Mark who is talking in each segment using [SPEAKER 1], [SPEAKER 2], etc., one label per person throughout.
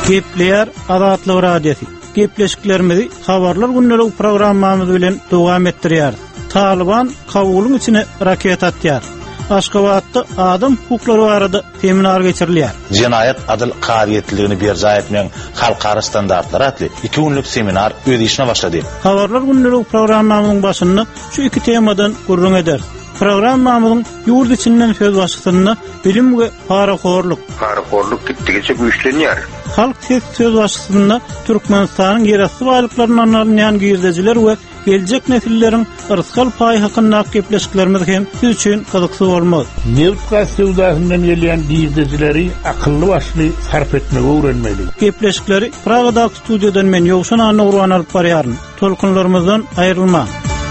[SPEAKER 1] Gepler Azatlyk Radiosu. Gepleşiklerimizi habarlar günlük programmamız bilen dowam etdirýär. Taliban Kabulun içine raket atýar. Aşgabatda adam hukuklary barada seminar geçirilýär.
[SPEAKER 2] Jinayet adyl kabiliýetligini berja etmeň halkara standartlar atly 2 günlük seminar öz işine başlady.
[SPEAKER 1] Habarlar günlük programmamyzyň başynda şu iki temadan gurrun eder. Programmamyzyň ýurt içinden söz başlygyny bilim we parakorluk
[SPEAKER 3] gitdigiçe güýçlenýär.
[SPEAKER 1] Halk söz başlygyny Türkmenistanyň yerasy baýlyklaryny alýan gizlejiler we gelecek nesilleriň ırskal paý hakynda gepleşiklerimiz hem siz üçin gyzykly bolmaz.
[SPEAKER 4] Neft gaz sewdasyndan gelýän gizlejileri akylly başly sarf etmegi öwrenmeli.
[SPEAKER 1] Gepleşikleri Pragada studiýadan men Ýowşan Nurwan alyp barýaryn. Tolkunlarymyzdan aýrylma.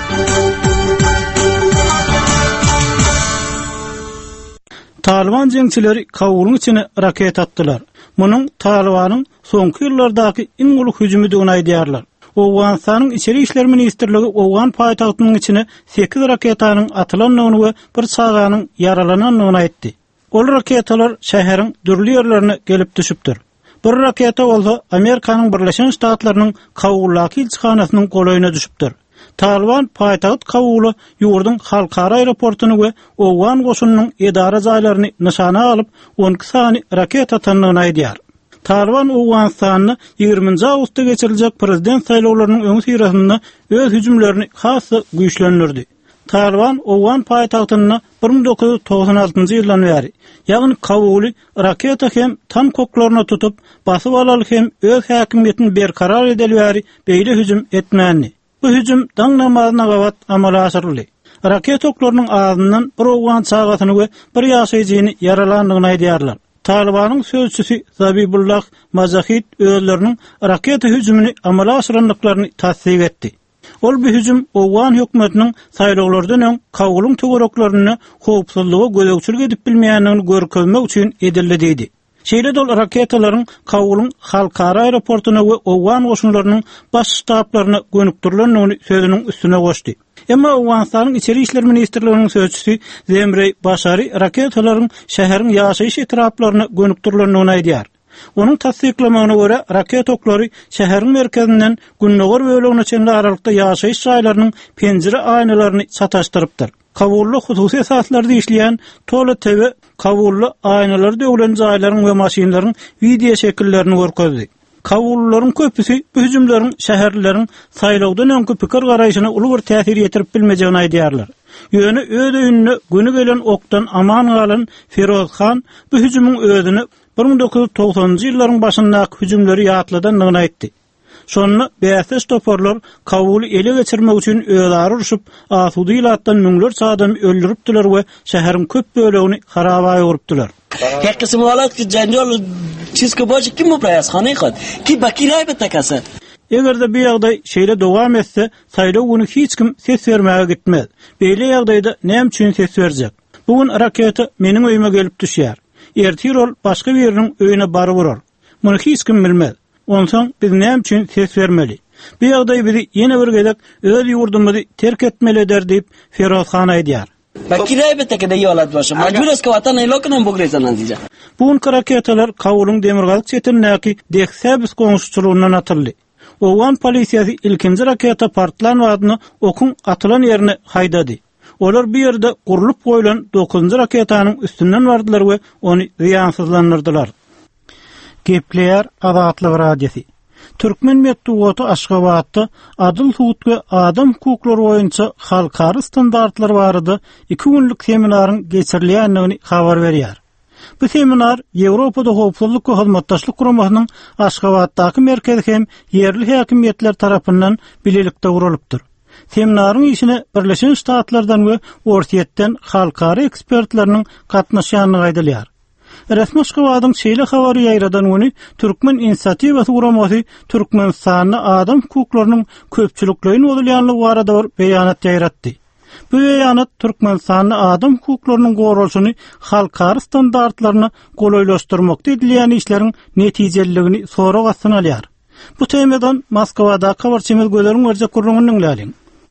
[SPEAKER 1] Taliban jeňçileri Kabulun içine raket attılar. Munyň Talibanyň soňky ýyllardaky iň uly hüjümidigini aýdýarlar. Owganistanyň içeri işler ministrligi Owgan paýtagtynyň içine 8 raketanyň atylanyny we bir saganyň yaralananyny aýtdy. Ol raketalar şäheriň dürli ýerlerine gelip düşüpdir. Bir raketa bolsa Amerikanyň Birleşen Ştatlarynyň Kabullaky ilçihanasynyň golaýyna düşüpdir. Taliban paýtagat Kabulu ýurdun halkara aeroportuny we Owgan goşunynyň edara jaýlaryny nyşana alyp 12 sany raket atanyny aýdýar. Taliban Owganistanyny 20-nji awgustda geçiriljek prezident saýlawlarynyň öňü syrasynda öz hüjümlerini hasy güýçlendirdi. Taliban Owgan paýtagtyny 1996-njy ýyldan bäri, ýagny Kabuly raketa hem tank oklaryna tutup basyp alaly hem öz häkimiýetini berkarar edeli bäri beýle hüjüm etmäni. Bu hüjüm daň namazyna gawat amala asyrly. Raket oklarynyň ağzyndan bir Owgan çagatyny we bir ýaşaýjyny yaralandygyny aýdýarlar. Talibanyň sözçüsi Zabibullah Mazahid özleriniň raket hüjümini amala asyranlyklaryny tasdik etdi. Ol bu hüjüm Owgan hökümetiniň saýlawlardan öň Kabulun töwereklaryny howpsuzlygy gözegçilik edip bilmeýänligini görkezmek üçin edildi dedi. Şeýle dol raketalaryň Kabulun halkara aeroportuny we Owgan goşunlarynyň baş ştaplaryna gönükdirilendigini sözüniň üstüne goşdy. Emma Owganistanyň içeri işler ministrliginiň sözçüsi Zemrey Başary raketalaryň şäheriň ýaşaýyş etraplaryna gönükdirilendigini aýdýar. Onuň tasdiklamagyna görä raket oklary şäheriň merkezinden Günnogor bölegine çenli aralykda ýaşaýyş jaýlarynyň penjere aýnalaryny sataşdyrypdyr. Kabullu hususy esaslarda işleyen Tola TV Kabullu aynalar döwlen jaýlaryň we maşinlaryň video şekillerini görkezdi. Kabulluların köpüsü bu hüjümleriň şäherleriň saýlawdan öňkü pikir garaýşyna uly bir täsir ýetirip bilmejegini aýdýarlar. Ýöne öz öňüne güni gelen okdan aman galan Feroz Khan bu hüjümüň özüni 1990-njy ýyllaryň başyndaky hüjümleri ýatladandygyny aýtdy. Şonu bäýäs toporlar Kabuly ele geçirmek üçin özleri uruşup asudy ýylatdan müňler adam öldüripdiler we şäheriň köp bölegini harabaýa urupdylar.
[SPEAKER 5] یک قسم حالات که جنجال چیز که باشه کی مبرایز خانه خود کی bakirای betakasa.
[SPEAKER 1] Egerde bir ýagdaý şeýle dowam etse, saýlaw güni hiç kim ses bermäge gitmez. Beýle ýagdaýda näme üçin ses berjek? Bugün raketa meniň öýüme gelip düşýär. Ertirol başga bir ýeriniň öýüne baryp urar. Muny hiç kim bilmez. Onsoň biz näme üçin ses bermeli? Bir ýagdaý bizi ýene bir gelek öz ýurdumyzy terk etmeli eder diýip Feroz Khan aýdýar.
[SPEAKER 5] Bakirای betakada ýolat başa. Majbur eski watan aýlokynam bugresanan diýär.
[SPEAKER 1] Bugün raketalar Kabulun demirgalyk çetinäki Dehsebis goňşuçylygyndan atyldy. Owgan polisiýasy ilkinji raketa partlan wadyny okun atylan ýerine haýdady. Olar bir ýerde gurulyp goýulan 9-njy raketanyň üstünden bardylar we ony ziýansızlandyrdylar. Gepler Azatlyk Radiosu. Türkmen Medeniýeti Aşgabatda adyl hukuk we adam hukuklary boýunça halkara standartlar barada 2 günlük seminaryň geçirilýändigini habar berýär. Bu seminar Ýewropada howpsuzlyk we hyzmatdaşlyk guramasynyň Aşgabatdaky merkezi hem ýerli häkimiýetler tarapyndan bilelikde guralypdyr. Seminaryň işine Birleşen Ştatlardan we Ortiýetden halkara ekspertleriniň gatnaşýanlygy aýdylýar. Resmi Aşgabatyň şeýle habary ýaýradan güni Türkmen inisiatiwasy guramasy Türkmenistanyň adam hukuklarynyň köpçülikligini bolýanlygy barada bir beýanat ýaýratdy. Bu beýanat Türkmenistanyň adam hukuklarynyň gorulşyny halkara standartlaryna golaýlaşdyrmakda edilýän işleriň netijeligini sorak astyna alýar. Bu temadan Moskwada habarçymyz Gölerin Gerçek gurrungyň läliň.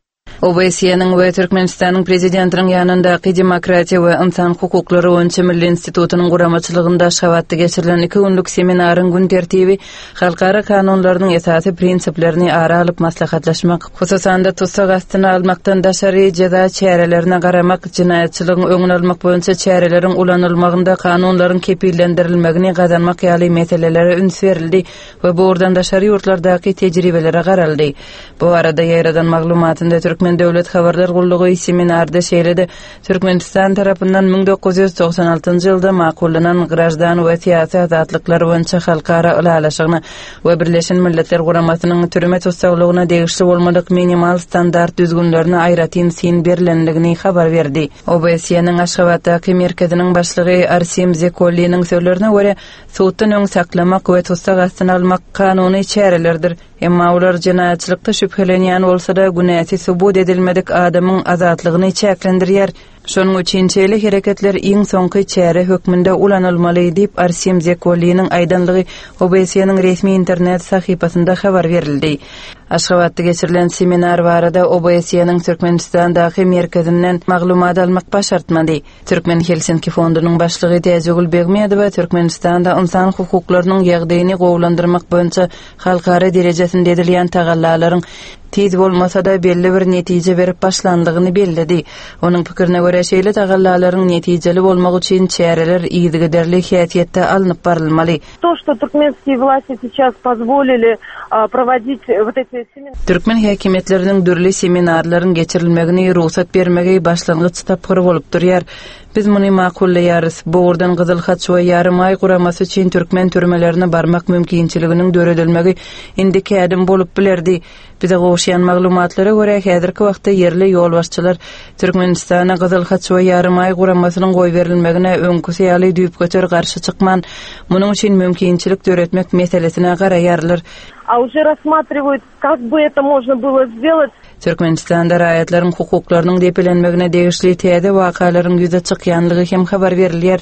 [SPEAKER 3] OBSE-ning we Türkmenistanyň prezidentiniň ýanyndaky Demokratiýa we Insan hukuklary boýunça Milli Institutynyň guramaçylygynda Şabatda geçirilen 2 günlük seminaryň gün tertibi halkara kanunlarynyň esasy prinsiplerini ara alyp maslahatlaşmak, hususan da tutsak astyna almakdan daşary jaza çärelerine garamak, jinaýatçylygyň öňüne almak boýunça çäreleriň ulanylmagynda kanunlaryň kepillendirilmegini gazanmak ýaly meselelere üns berildi we bu ordan daşary ýurtlardaky tejribelere garaldy. Bu arada ýaradan maglumatynda Türkmen Döwlet Habarlar Gullugy seminarda şeýledi. Türkmenistan tarapyndan 1996-njy ýylda makullanan grajdan we siýasy azatlyklary boýunça halkara ulalaşygyny we Birleşen Milletler Guramasynyň türme tutsaglygyna degişli bolmadyk minimal standart düzgünlerini aýratyn sin berilendigini habar berdi. OBSE-niň Aşgabatdaky merkeziniň başlygy Arsim Zekolliň sözlerine görä, sowtdan öň saklamak we tutsak astyna almak kanuny çärelerdir. Emma ular jinaýatçylykda şüphelenýän bolsa-da günäsi subut edilmedik adamyň azatlygyny çäklendirýär. Şonuň üçin çeýle hereketler iň soňky çäre hökmünde ulanylmaly diýip Arsim Zekolliň aýdanlygy OBSE-niň resmi internet sahypasynda habar berildi. Aşgabatda geçirilen seminar barada OBSE-niň Türkmenistandaky merkezinden maglumat almak başartmady. Türkmen Helsinki fondunyň başlygy Täjegül Begmedowa Türkmenistanda insan hukuklarynyň ýagdaýyny gowlandyrmak boýunça halkara derejesinde edilýän tagallalaryň tiz bolmasa da belli bir netije berip başlandygyny belledi. Onuň pikirine görä şeýle tagallalaryň netijeli bolmak üçin çäreler ýygyderli häsiýetde alınıp barylmaly.
[SPEAKER 6] То, что туркменские власти сейчас позволили проводить вот эти семинары.
[SPEAKER 3] Türkmen häkimetleriniň dürli seminarlaryň geçirilmegini ruhsat bermegi başlangyç tapyr bolup durýar. Biz muny makullaýarys. Bu ordan Gyzyl Hat we ýarym ay guramasy üçin türkmen türmelerine barmak mümkinçiliginiň döredilmegi indi kädim bolup bilerdi. Bize goşýan maglumatlara görä häzirki wagtda yerli ýolbaşçylar Türkmenistana Gyzyl Hat we ýarym ay guramasynyň goý berilmegine öňküsi ýaly düýüp göter garşy çykman. Munyň üçin mümkinçilik döretmek meselesine garaýarlar.
[SPEAKER 6] А уже рассматривают, как бы это можно было сделать.
[SPEAKER 3] Türkmenistanda raýatlaryň hukuklarynyň depelenmegine degişli täze wakalaryň ýüze çykýanlygy hem habar berilýär.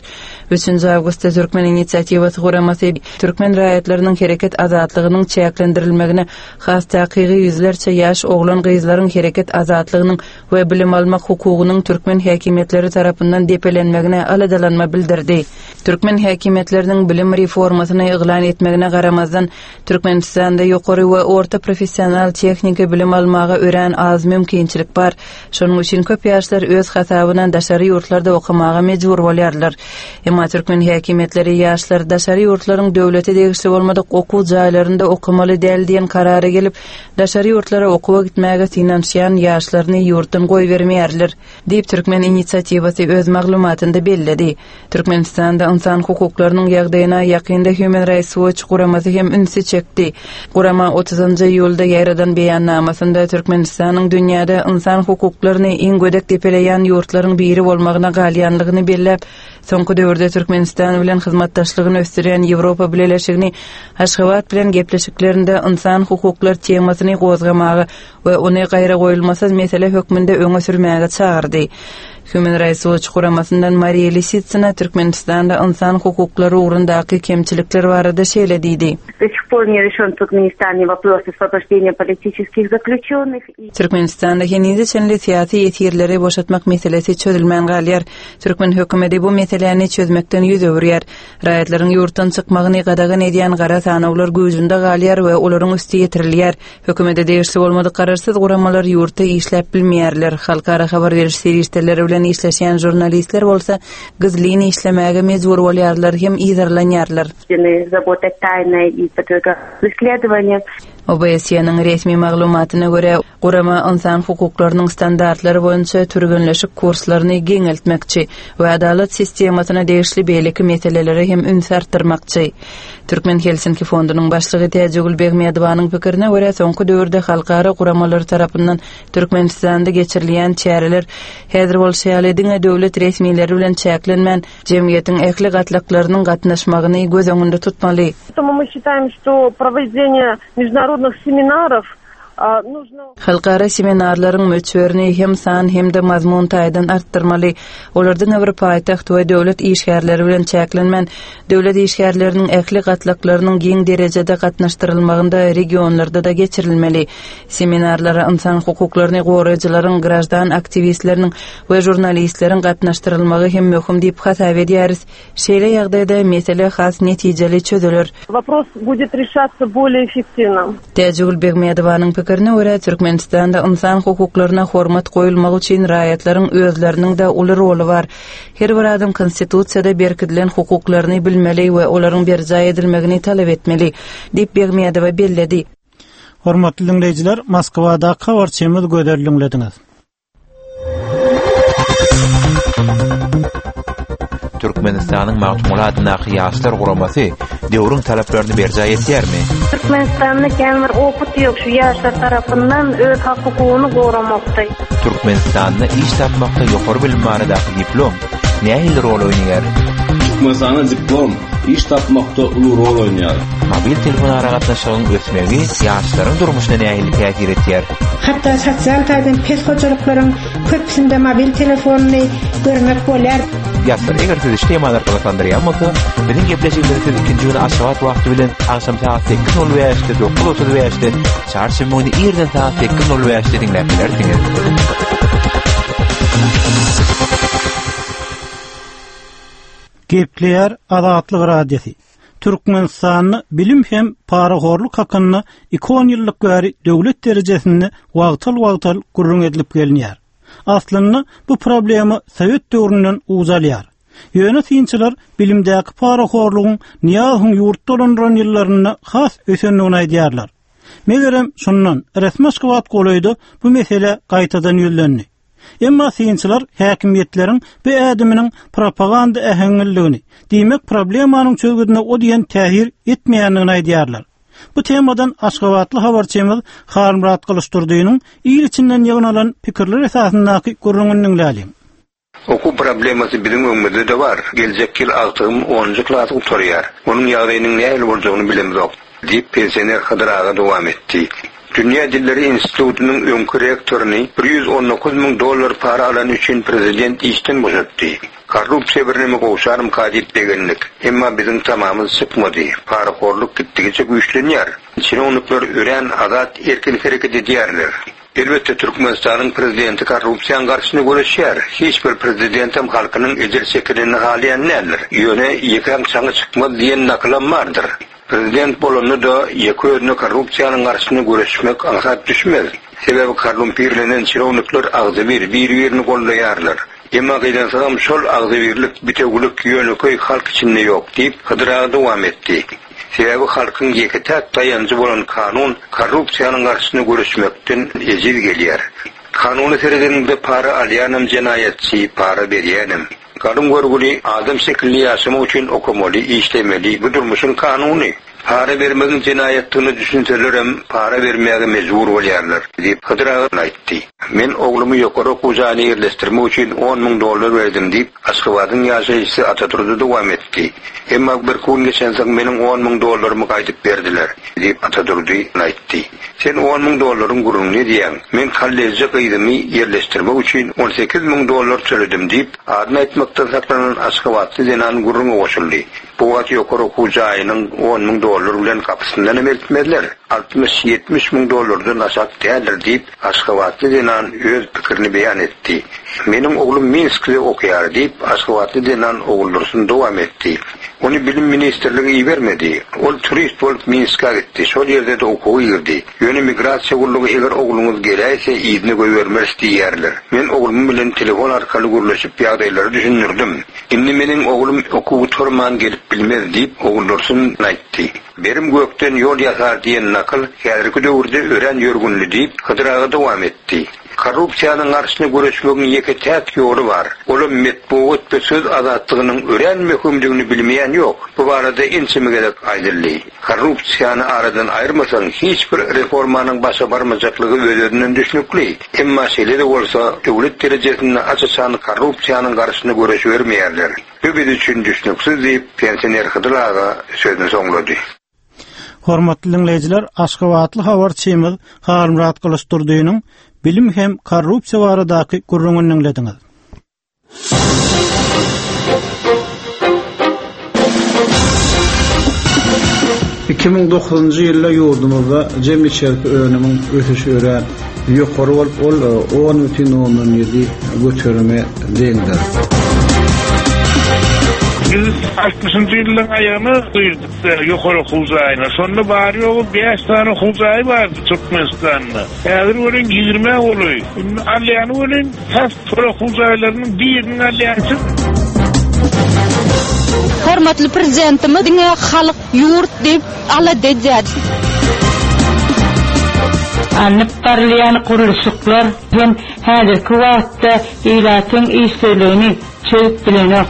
[SPEAKER 3] 3 awgustda Türkmen inisiatiwasy guramasy türkmen raýatlarynyň hereket azatlygynyň çäklendirilmegine, has takygy ýüzlerçe ýaş oglan gyzlaryň hereket azatlygynyň we bilim almak hukugynyň türkmen häkimetleri tarapyndan depelenmegine aladalanma bildirdi. Türkmen häkimetleriniň bilim reformasyny eglan etmegine garamazdan Türkmenistanda ýokary we orta professional tehnika bilim almagy ören az mümkinçilik bar. Şonuň üçin köp ýaşlar öz hasabyna daşary ýurtlarda okumaga mejbur bolýarlar. Emma türkmen häkimetleri ýaşlar daşary ýurtlaryň döwlete degişli bolmadyk okuw jaýlarynda okumaly däl diýen karara gelip, daşary ýurtlara okuwa gitmäge finansiýan ýaşlaryny ýurtdan goý bermeýärler, diýip Türkmen inisiatiwasy öz maglumatynda belledi. Türkmenistanda insan hukuklarynyň ýagdaýyna ýakynda Human Rights Watch guramasy hem ünsi çekdi. Gurama 30-njy ýylda ýaradan beýannamasynda Türkmenistanyň dünýäde insan hukuklaryny iň gödek depeleýän ýurtlaryň biri bolmagyna galýanlygyny belläp, soňky döwürde Türkmenistan bilen hyzmatdaşlygyny ösdüren Ýewropa Birleşigini Aşgabat bilen gepleşiklerinde insan hukuklar temasyny gozgamagy we ony gaýra goýulmasaz mesele hökmünde öňe sürmäge çağırdy. Human Rights Watch guramasyndan Maria Lisitsina Türkmenistanda insan hukuklary ugrundaky kemçilikler barada şeýle diýdi.
[SPEAKER 6] До сих пор не решен в Туркменистане вопрос освобождения политических заключенных.
[SPEAKER 3] Türkmenistanda henize çenli siyasi ýetirleri boşatmak meselesi çözülmän galýar. Türkmen hökümeti bu meseleni çözmekden ýüz öwürýär. Raýatlaryň ýurtdan çykmagyny gadagan edýän gara sanawlar güýjünde galýar we olaryň üstü ýetirilýär. Hökümete degişli bolmadyk kararsyz guramalar ýurtda işläp bilmeýärler. Halkara habar beriş serişdeleri bilen işleşen jurnalistler bolsa gizliň işlemäge mejbur bolýarlar hem ýerlenýärler.
[SPEAKER 6] Забота тайна и подверга исследованию.
[SPEAKER 3] OBSE-niň resmi maglumatyna görä, gurama insan hukuklarynyň standartlary boýunça türgünleşik kurslaryny geňeltmekçi we adalet sistemasyna degişli beýleki meseleleri hem üns artdyrmakçy. Türkmen Helsinki fondunyň başlygy Täjegül Begmedowanyň pikirine görä, soňky döwürde halkara guramalar tarapyndan Türkmenistanda geçirilýän çäreler häzir bolşaýaly diňe döwlet resmileri bilen çäklenmän jemgyýetiň ähli gatlaklarynyň gatnaşmagyny göz öňünde tutmaly.
[SPEAKER 6] Поэтому мы считаем, что проведение международных семинаров нужно...
[SPEAKER 3] Halkara seminarlaryň möçberini hem san hem de mazmun taýdan artdyrmaly. Olardan bir paýtaxt we döwlet işgärleri bilen çäklenmän döwlet işgärleriniň ähli gatlyklarynyň giň derejede gatnaşdyrylmagynda regionlarda da geçirilmeli. Seminarlara insan hukuklaryny goraýjylaryň, grajdan aktivistleriniň we jurnalistleriň gatnaşdyrylmagy hem möhüm diýip hasap edýäris. Şeýle ýagdaýda mesele has netijeli çözülür.
[SPEAKER 6] Вопрос будет решаться более эффективно.
[SPEAKER 3] Täjegül Begmedowanyň pikirine görä Türkmenistanda insan hukuklaryna hormat goýulmagy üçin raýatlaryň özleriniň de uly roly bar. Her bir adam konstitusiýada berkidilen hukuklaryny bilmeli we olaryň berjay edilmegini talap etmeli, diýip Begmedowa belledi.
[SPEAKER 1] Hormatly dinleýijiler, Moskwada habarçymyz göderliňlediňiz.
[SPEAKER 7] Türkmenistanyň magtumulatna hyýaslar guramasy döwrüň talaplaryny berjay etýärmi?
[SPEAKER 6] Türkmenistanda kämir oput ýok şu ýaşlar tarapyndan öz hukukyny goramakda.
[SPEAKER 7] Türkmenistanda iş tapmakda ýokary bilim baradaky diplom nähili rol oýnaýar?
[SPEAKER 8] Türkmenistanda diplom iş tapmakda uly rol oýnaýar.
[SPEAKER 7] Mobil telefon aragatnaşygyň ösmegi ýaşlaryň durmuşyna nähili täsir etýär?
[SPEAKER 9] Hatta sosial taýdan peshoçylyklaryň köpsinde mobil telefonyny görmek bolar.
[SPEAKER 7] Ýaşlar eger siz iş temalar gatandyrýarmysa, biziň gepleşigimiz ikinji gün aşagat wagty bilen akşam saat 8:05-de 9:35-de çarşamba günü ýerden saat 8:05-de dinläp bilersiňiz.
[SPEAKER 1] Gepleýär Azatlyk radiosi. Türkmenistanyň bilim hem paraxorluk hakyny 2 ýyllyk bäri döwlet derejesinde wagtal gurrun edilip gelýär. Aslında bu problemi Sowet döwründen uzalýar. Ýönetimçiler bilimdäki paraxorlugyň niýahyň ýurtda olandyran ýyllaryna has ösenligini aýdýarlar. Megerem şondan resmi Moskwa goýdy bu mesele gaýtadan ýölendi. Emma syýançylar häkimiýetleriň bu ädiminiň propaganda ähengilligini, diýmek problemanyň çözgüdüne o diýen tähir etmeýändigini aýdýarlar. Bu temadan Aşgabatly habarçymyz Harmurat Kılıçdurdynyň ýyl içinden ýygnalan pikirler esasyndaky gurrungyny dinläýälim.
[SPEAKER 10] Oku problemasy biziň öňümizde de bar. Geljek ýyl 6-njy 10-njy klasy oturýar. Onuň ýagdaýynyň nähili boljagyny bilemizok, diýip pensioner Hydraga dowam etdi. Dünya Dilleri Institutunyň öňkü rektoryny $119,000 para alan üçin prezident işden boşatdy. Korrupsiýa birneme goşarym kadip degenlik. Emma biziň tamamymyz çykmady. Paraxorluk gitdigiçe güýçlenýär. Çinonuklar ören azat erkinlik hereket edýärler. Elbette Türkmenistanyň prezidenti korrupsiýa garşyny görüşýär. Hiç bir prezident hem halkynyň ejir çekilini halyan näler. Ýöne ýekäň çaňy çykmaz diýen naklam bardyr. Prezident bolany da ýeközüne korrupsiýanyň garşyny görüşmek aňsat düşmez. Sebebi korrumpirlenen çinonuklar agzy bir-birini gollaýarlar. Emma gaýdansam şol agzybirlik bitegülik ýöneköy halk içinde ýok diýip Hydraga dowam etdi. Sebebi halkyň ýeketät taýanjy bolan kanun korrupsiýanyň garşyny görüşmekden ejir gelýär. Kanuny seredinde para alýanym jenayetçi, para berýänim. Kadın görgüli adam şekilli ýaşamak üçin okumaly, işlemeli. Bu durmuşyň kanuny. Para vermegin jenayetini düşünselerem para vermege mecbur bolýarlar diýip Hydraga aýtdy. Men oglumy ýokary okujany ýerleşdirmek üçin $10,000 berdim diýip Aşgabatyň ýaşaýjysy Ataturkdy dowam etdi. Emma bir gün geçensoň meniň $10,000 gaýdyp berdiler diýip Ataturkdy aýtdy. Sen $10,000 gurrun ne diýäň? Men kolleje gyýdymy ýerleşdirmek üçin $18,000 töledim diýip adyny aýtmakdan saklanan Aşgabatly denan gurruna goşuldy. Bu wagt ýokary okujaýynyň $10,000 bilen kapysyndan emeltmediler. $60-70,000'dan aşak däldir diýip Aşgabatly denan öz pikirini beýan etdi. Meniň oglum Minskde okýar diýip Aşgabatly denan ogullursun dowam etdi. Onu bilim ministerligi ýermedi. Ol turist bolup Minska gitdi. Şol ýerde de okuwy girdi. Ýöne migrasiýa gurlugy eger ogluňyz gelýärse ýygyny goýbermez diýerler. Men oglum bilen telefon arkaly gurlaşyp ýagdaýlary düşünürdim. Indi meniň oglum okuwy torman gelip bilmez diýip ogullursun aýtdy. Berim gökden ýol ýasar diýen nakıl häzirki döwürde ören ýörgünli diýip Hydraga dowam etdi. Korrupsiýanyň garşyny görüşmegiň ýeketät ýoly bar. Olam metbuat we söz azatlygynyň ören möhümdigini bilmeýän ýok. Bu barada inçime gerek aýdyldy. Korrupsiýany aradan aýyrmasaň hiç bir reformanyň başa barmajaklygy özünden düşnükli. Emma şeýle de bolsa döwlet derejesinde açyçan korrupsiýanyň garşyny görüş bermeýärler. Bu biz üçin düşnüksiz diýip pensioner Hydraga sözüni soňlady.
[SPEAKER 1] Hormatly dinleyijiler, Aşgabatly habar çymy Halmrat Kılıçdurdynyň bilim hem korrupsiýa baradaky gurrungyny dinlediňiz.
[SPEAKER 11] 2009-njy ýylda ýurdumyzda jemgyýetçilik önümiň ösüşi ören ýokary bolup 10,7 götürme deňdir.
[SPEAKER 4] Biz 60-njy ýylyň aýagyny duýduk ýokary huzaýyna. Şonda bar ýogy 5 tane huzaý bardy Türkmenistanda. Häzir ölen 20 boly. Alýany ölen has huzaýlarynyň birini alýançy.
[SPEAKER 12] Hormatly prezidentimiz diňe halyk ýurt diýip ala dejär.
[SPEAKER 13] Anıp barlayan kuruluşlar hem häzirki wagtda ýylatyň işlerini çöp bilenek.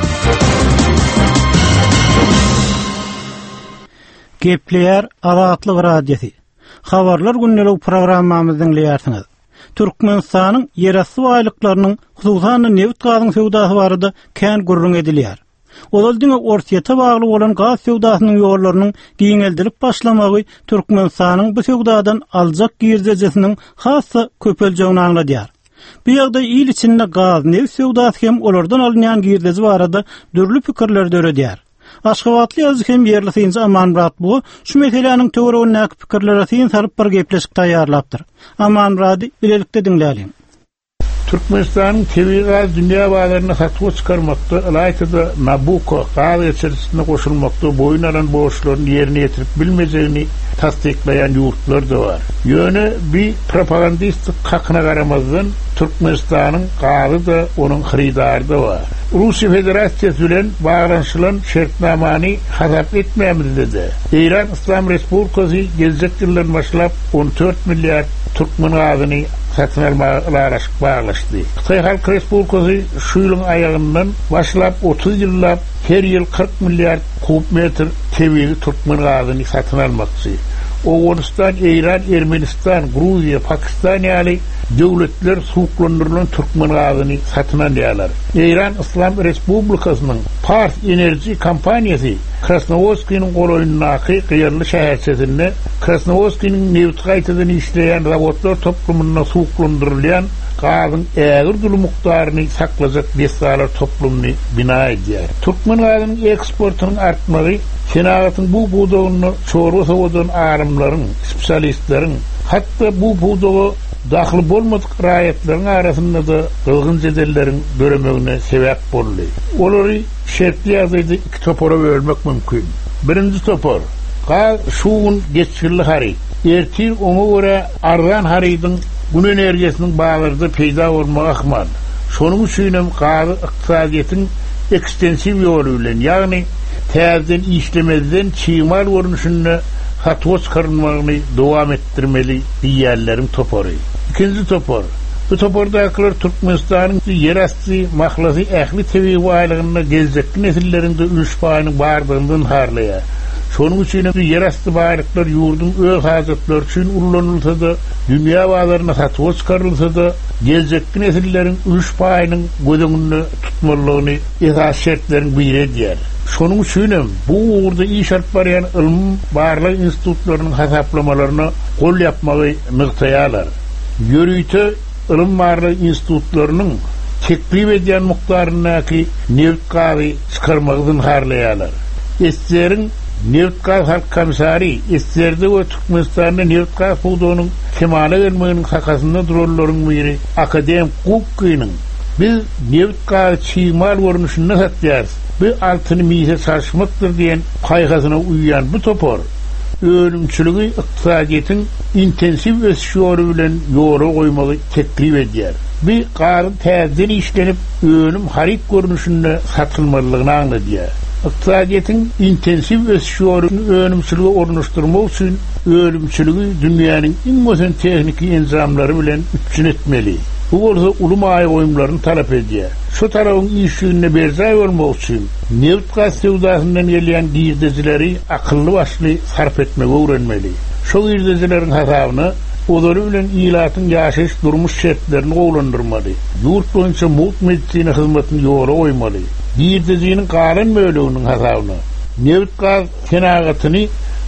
[SPEAKER 1] Gepleýär Azatlyk radiosi. Habarlar günnelik programmamyzdy dinleýärsiňiz. Türkmenistanyň ýerasty baýlyklarynyň hususan neft gazynyň sewdasy barada kän gurrun edilýär. Olaldyňa orsiýata bagly bolan gaz sewdasynyň ýollarynyň giňeldirip başlamagy Türkmenistanyň bu sewdadan aljak girdejesiniň hassa köpeljegini anladýar. Bu ýagda ýyl içinde gaz neft sewdasy hem olardan alynýan girdeji barada dürli pikirler döredýär. Aşgabatly ýazyk hem ýerli synjy Amanmurat bu şu meseleniň töweregine pikirlere syn salyp bir gepleşik taýýarlapdyr. Amanmurat bilelikde dinläýär.
[SPEAKER 4] Türkmenistan'ın tebii gaz dünya bağlarına satışa çıkarmakta, Alaytı'da Nabucco gaz içerisinde koşulmakta, boyun alan borçlarını yerine getirip bilmeyeceğini tasdiklayan yurtlar da var. Yönü bir propagandistik kakına karamazdan Türkmenistan'ın gazı da onun hridarı da var. Rusya Federasyası ile bağlanışılan şertnamani hasap etmeyemiz dedi. İran İslam Respublikası gelecek yılların başlayıp 14 milyar Türkmen gazını satın almalar bağlaştı. Xitay Halk Respublikası şu yılın ayağından başlayıp 30 yıllap her yıl 40 milyar kubmetre tevili Türkmen gazını satın almakçı. Oğuzistan, İran, Ermenistan, Gruziya, Pakistan yani devletler suuklandırılan Türkmen gazını satın alıyorlar. İran İslam Respublikası'nın Pars Enerji Kampanyası Krasnovodski'nin koloyundaki kıyarlı şehirçesinde Krasnovodski'nin neft kayıtıdan işleyen robotlar toplumuna suuklandırılan gazın ağır dolu miktarını saklayacak desalar toplumunu bina ediyor. Türkmen gazının eksportunun artması Senagatın bu buğdağını çorba soğudan ağrımların, spesyalistlerin, hatta bu buğdağı dahil bolmadık rayetlerin arasında da kılgın zedellerin göremegine sebep bolly. Olary şertli yazıydı 2 topora bölmek mümkün. Birinci topor, gaz şuun geçirli hari. Ertir onu göre arzan hariydin gün enerjisinin bağlarda peyda olma ahman. Şonun üçinem gazı iqtisadiyetin ekstensiv yoluyla, yani täzeden işlemezden çiğmal görünüşünde hatwa çıkarılmagyny dowam etdirmeli diýerlerim topory. İkinji topor. Bu topordakylar Türkmenistanyň ýerasty mahlasy ähli tebii baýlygyna gelecek nesillerinde uluş paýyny bardygyndan harlaýar. Şonuň üçin ýerasty baýlyklar ýurdun öz hajatlary üçin ullanylsa da, dünýä baýlaryna hatwa çıkarylsa da, gelecek nesillerin uluş paýynyň gözüňde tutmalygyny esas şertlerini biri edýär. Şonuň üçin bu uğurda iş alyp barýan ilm barlyk institutlarynyň hasaplamalarına gol yapmagy nyktaýarlar. Ýörüýte ilm barlyk institutlarynyň teklip edýän mukdarynaky neft gazy çykarmagdan harlaýarlar. Eslerin neft gaz halk komissary, Eserde we Türkmenistanda neft gaz buğdağının kemale gelmeginiň hakasynda durarlaryň biri akadem Kupkynyň biz neft gaz çiğmal görünüşünde satýarys. Bu altını miýse saçmakdyr diýen kaýgasyna uýýan bu topor ölümçüligi iqtisadiýetiň intensiv ösüşýory bilen ýola goýmagy teklip edýär. Bu garyn täzeden işlenip ölüm harit görünüşünde satylmalygyny anladýar. Iqtisadiýetiň intensiv ösüşýoryny ölümçüligi ornaşdyrmak üçin ölümçüligi dünýäniň iň modern tehnik enzamlary bilen üçin etmeli. Bu bolsa ulumaý goýumlaryny talap edýär. Şu tarawyň işine berjay bolmak üçin neft gaz sewdasyndan gelýän girdejileri akylly başly sarf etmegi öwrenmeli. Şu girdejileriň hasabyny olary bilen ýylatyň ýaşaýyş durmuş şertlerini gowlandyrmaly. Ýurt boýunça mult medisina hyzmatyny ýola goýmaly. Girdejiniň galan möleginiň hasabyny neft gaz senagatyny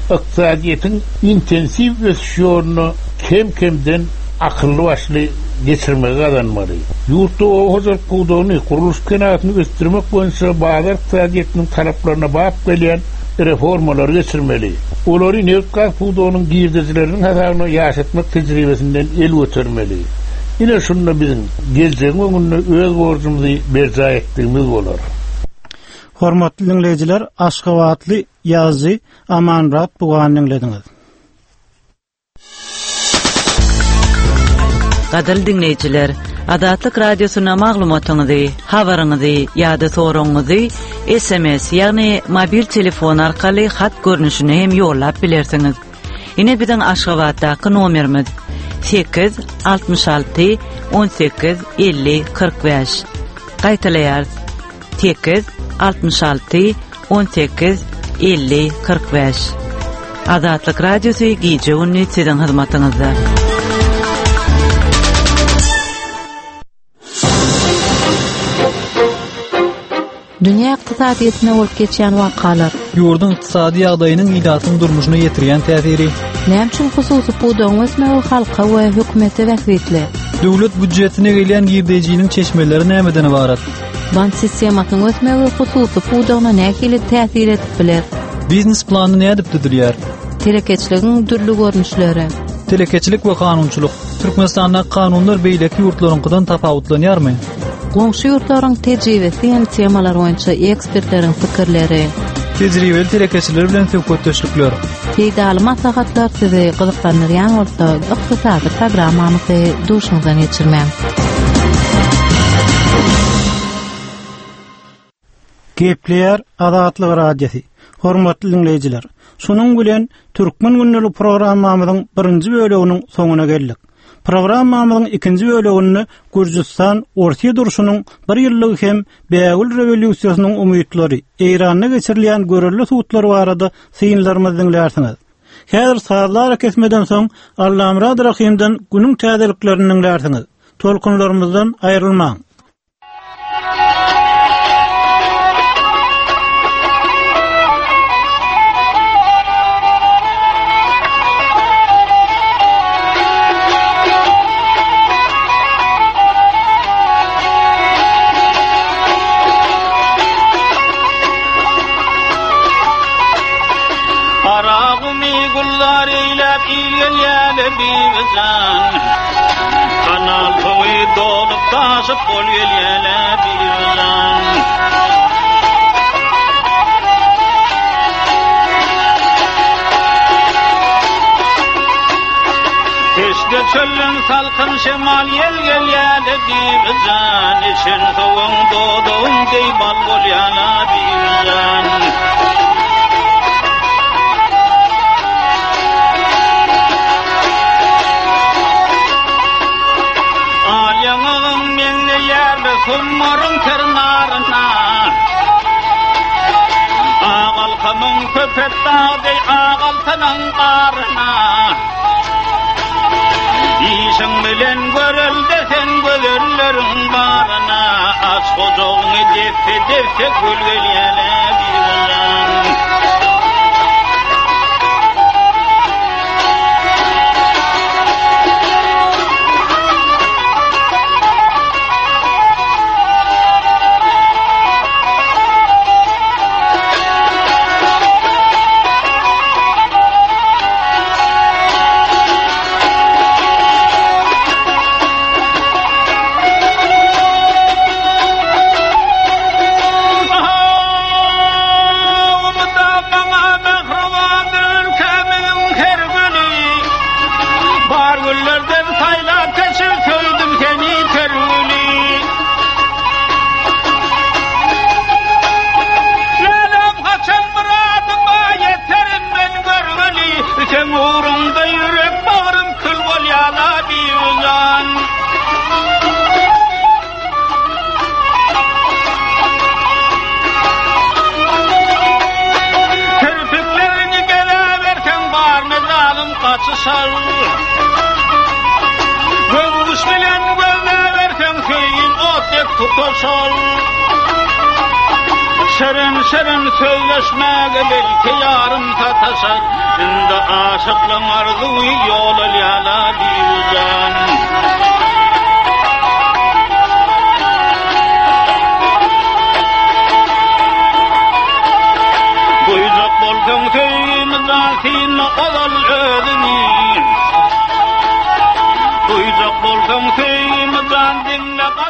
[SPEAKER 4] iqtisadiyetin intensiv ösüşüyorunu kem-kemden akıllı başlı geçirmeye kazanmalı. Yurtta o hazır kudonu, kuruluş kenatını göstermek boyunca bazı iqtisadiyetinin talaplarına bağıp gelen reformalar geçirmeli. Olary nevkat kudonun girdizilerinin hasarını yaşatmak tecrübesinden el götürmeli. Yine şununla bizim geleceğin önünde öz borcumuzu berca ettiğimiz olur.
[SPEAKER 1] Hormatly dinleyijiler, Aşgabatly ýazgy Amanrat Bugany dinlediňiz.
[SPEAKER 14] Gadal dinleyijiler, Adatlyk radiosyna maglumatyňyzy, habaryňyzy ýa-da soraňyzy SMS ýagny mobil telefon arkaly hat görnüşine hem ýollap bilersiňiz. Ine biziň Aşgabatdaky nomerimiz 8 66 18 50 45. Gaýtalaýar 8 66 18 50 45. Adatlyk radiosy gije ünni siziň hyzmatyňyzda.
[SPEAKER 15] Dünya iqtisadiyyatına olup geçen vakalar.
[SPEAKER 16] Yurdun iqtisadi ýagdaýynyň idatyň durmuşyna ýetirýän täsiri.
[SPEAKER 15] Näme üçin hususy pudoň ösmägi halka we hökümete wäkilli?
[SPEAKER 16] Döwlet budjetine gelýän girdejiniň çeşmeleri nämeden ibarat?
[SPEAKER 15] Bank sistemasynyň ösmägi hususy pudoňa nähili täsir edip biler?
[SPEAKER 16] Biznes plany nädip düdürýär?
[SPEAKER 15] Telekeçiligiň türlü görnüşleri.
[SPEAKER 16] Telekeçilik we kanunçylyk. Türkmenistanda kanunlar beýleki ýurtlaryňkydan tapawutlanýarmy?
[SPEAKER 15] Goňşy ýurtlaryň tejribesi ýa temalar boýunça ekspertleriň pikirleri.
[SPEAKER 16] Tejribeli telekeçiler bilen söhbetleşikler.
[SPEAKER 15] Feýdaly maslahatlar sizi gyzyklandyrýan bolsa, ykdysady programmamyzy duşuňdan geçirmän.
[SPEAKER 1] Gepleýär Adatlyk radiosy. Hormatly dinleyijiler, şunuň bilen Türkmen günlük programmamyzyň 1-nji böleginiň soňuna geldik. Programmamyzyň 2-nji bölegini Gürjistan orta duruşunyň 1 ýyllyk hem Bägül rewolýusiýasynyň umytlary, Eýranda geçirilýän görelli suwtlar barada synlarymyzy dinlärsiňiz. Häzir saatlar kesmeden soň Allamrad Rahimden günüň täzeliklerini dinlärsiňiz. Tolkunlarymyzdan aýrylmaň.
[SPEAKER 17] Kanal toy dolup taşıp bol yele bilan. Teşde çöllün salkın şemal yel yele bilan. İçin soğun doğduğun deybal bol yele bilan. Kummarın kırnarına Ağal kamın köpek dağdı ağal tanın qarına İşin bilen görül desen görüllerin barına Aç kocuğunu defte gülgül yele bilan. Şerin şerin sözleşmege belki yarın tataşar. Indi aşıklığın arzuyu yolu yala diyeceğim. Duyacak bolsun teyimizden sin olal özünü. Duyacak bolsun teyimizden dinle